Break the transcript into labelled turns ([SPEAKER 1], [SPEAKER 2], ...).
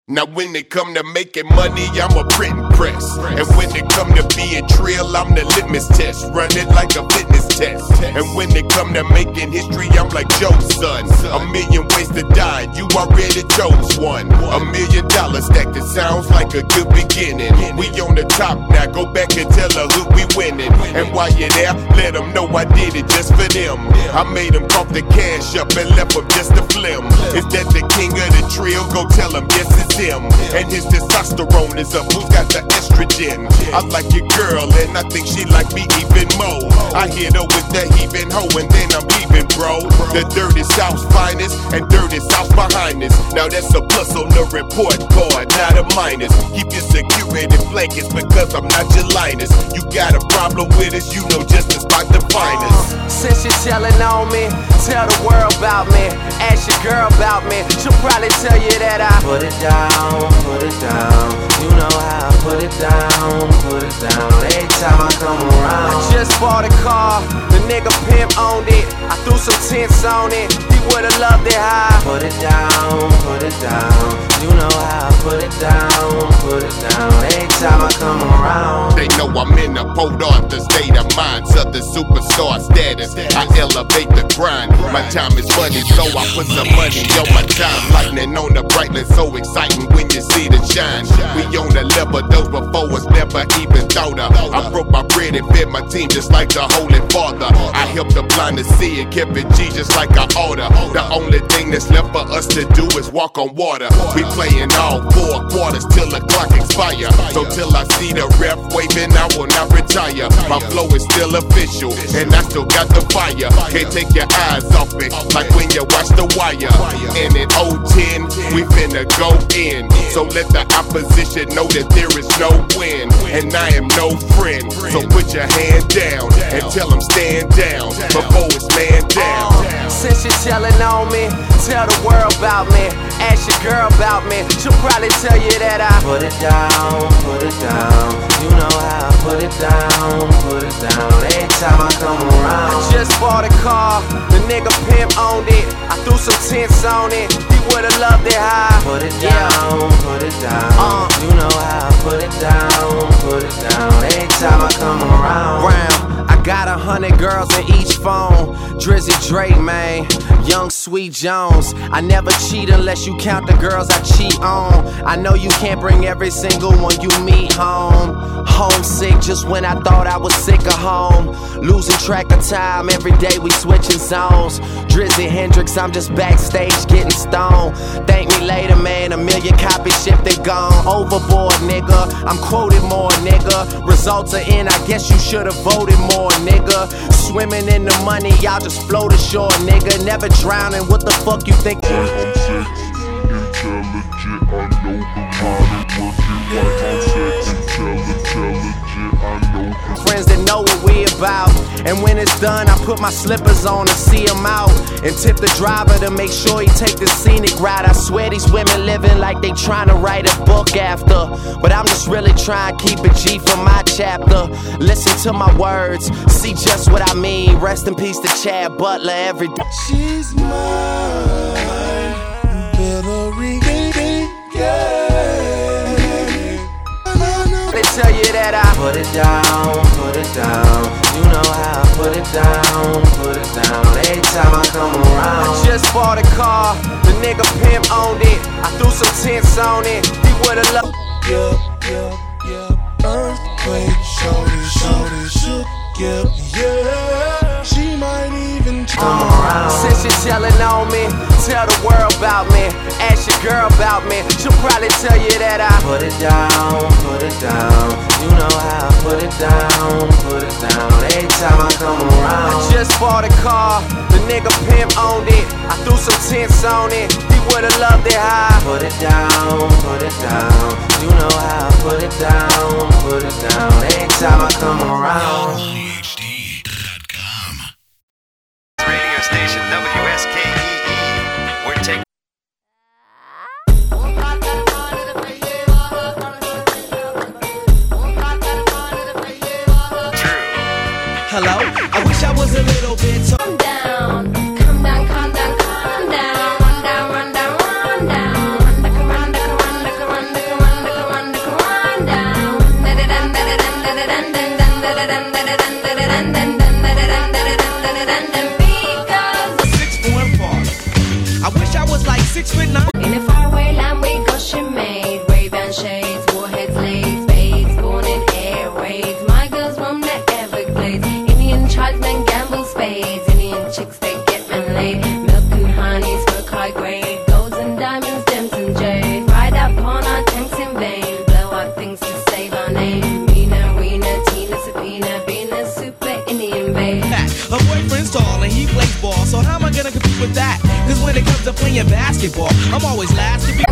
[SPEAKER 1] Now when it come to making money, I'm a printing press. And when it come to being trill, I'm the litmus test. Run it like a fitness test. And when it come to making history, I'm like Joe's son. A million ways to die, you already chose one. $1 million stack, that sounds like a good beginning. We on the top now, go back and tell her who we winning. And while you're there, let them know I did it just for them. I made them cough the cash up and left them just a flim. Is that the king of the trill? Go tell him yes it's him. And his testosterone is up, who's got the estrogen? I like your girl and I think she like me even more. I hit her with that heaving hoe and then I'm leaving, bro. The Dirty South's finest and Dirty South behind us. Now that's a plus on the report card, not a minus. Keep your security blankets because I'm not your linus. You got a problem with us, you know just the spot to find us.
[SPEAKER 2] Since you're telling on me, tell the world about me. Ask your girl about me, she'll probably tell you that I put it down, put it down. You know how I put it down, put it down. Every time I come around, I just bought a car, the nigga pimp owned it. I threw some tints on it, he would've loved it high. Put it down, put it down. You know how I put it down, put it down. Every time I come around,
[SPEAKER 1] they know I'm in the Port Arthur state of mind, Southern superstar status. I elevate the grind. My time is money, so I put some money on my time. Lightning on the brightness, so exciting when you see the shine. We on the level, those before us never even thought of. I broke my bread and fed my team just like the Holy Father. I helped the blind to see and kept it G just like I order. The only thing that's left for us to do is walk on water. We playing all 4 quarters till the clock expire. So till I see the ref waving, I will not retire. My flow is still official, and I still got the fire. Can't take your eyes off me, like when you watch The Wire. And in 010, we finna go in. So let the opposition know that there is no win, and I am no friend. So put your hand down and tell them stand down before it's man down.
[SPEAKER 2] Since you're telling on me, tell the world about me. Ask your girl about me, she'll probably tell you that I put it down, put it down. You know how I put it down, put it down. Every time I come around, I just bought a car, the nigga pimp owned it. I threw some tints on it, he would've loved it high. Put it down, put it down. You know how I put it down, put it down. Every time I come around, I got 100 girls in each phone. Drizzy Drake, man, Young Sweet Jones. I never cheat unless you count the girls I cheat on. I know you can't bring every single one you meet home. Homesick just when I thought I was sick of home. Losing track of time, every day we switching zones. Drizzy Hendrix, I'm just backstage getting stoned. Thank me later, man, 1 million copies shipped and gone. Overboard, nigga, I'm quoted more, nigga. Results are in, I guess you should've voted more, nigga. Swimming in the money, y'all just float ashore, nigga. Never drowning, what the fuck you think?
[SPEAKER 3] Intelligent, I know how to work it. Like I'm sex, intelligent, I know.
[SPEAKER 2] Friends that know what we about. And when it's done, I put my slippers on and see him out. And tip the driver to make sure he take the scenic route. I swear these women living like they trying to write a book after. But I'm just really trying to keep it G for my chapter. Listen to my words, see just what I mean. Rest in peace to Chad Butler every day.
[SPEAKER 4] She's mine, Hillary, yeah.
[SPEAKER 2] They tell you that I put it down, put it down. You know how I put it down, put it down. Every time I come around, I just bought a car, the nigga pimp owned it. I threw some tints on it, he would've loved.
[SPEAKER 4] Yeah. Earthquake, shorty, shook, yeah. She might even
[SPEAKER 2] come around. Since you're telling on me, tell the world about me. Ask your girl about me, she'll probably tell you that I put it down, put it down. You know how I put it down, put it down. Every time I come around, I just bought a car, the nigga pimp owned it. I threw some tints on it, he would've loved it high. Put it down, put it down. You know how I put it down, put it down. Every time I come around.
[SPEAKER 5] Radio station WSKEE. We're taking.
[SPEAKER 2] Hello? I wish I was a little bit
[SPEAKER 6] calm down, calm down, calm down, calm down. Run down, run down, run down. Run down, run down, run down.
[SPEAKER 7] playing basketball. I'm always last to be